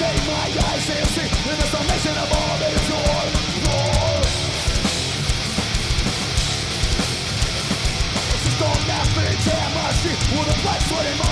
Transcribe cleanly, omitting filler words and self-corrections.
my eyes and see in the summation of all that is war. Don't laugh at damn I see with a blood sweat in my